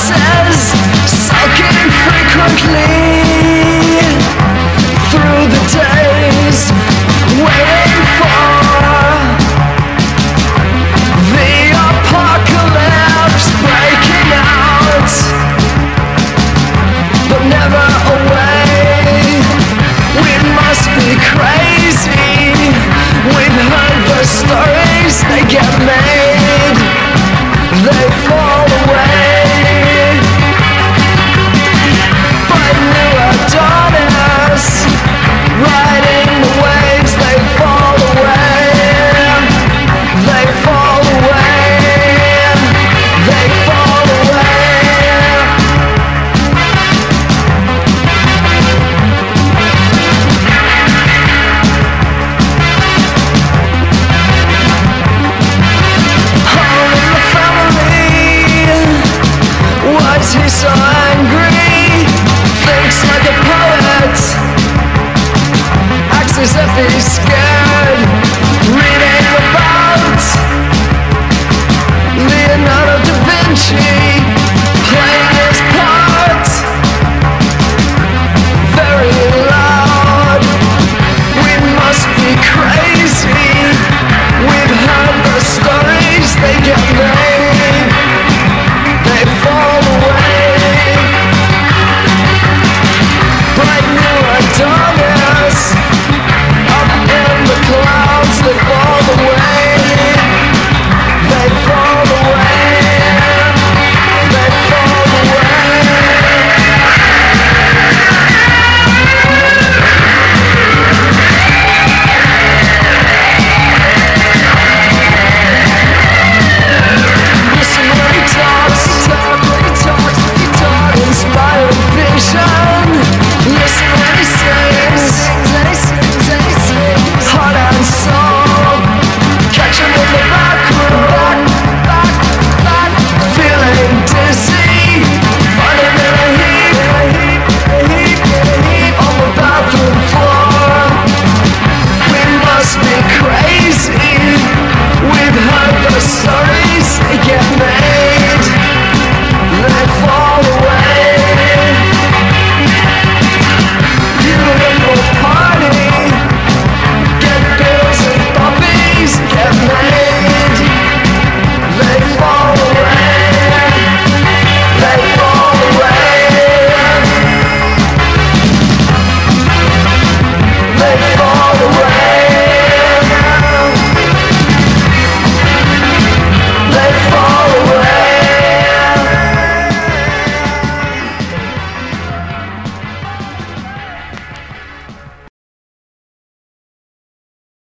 voices sulking frequently through the days, waiting for the apocalypse breaking out, but never away. We must be crazy. We've heard the stories they get made, they fall away. But new Adonis riding the waves, they fall away. They fall away. They fall away. Was he so angry? Thinks like a poet, acts as if he's scared.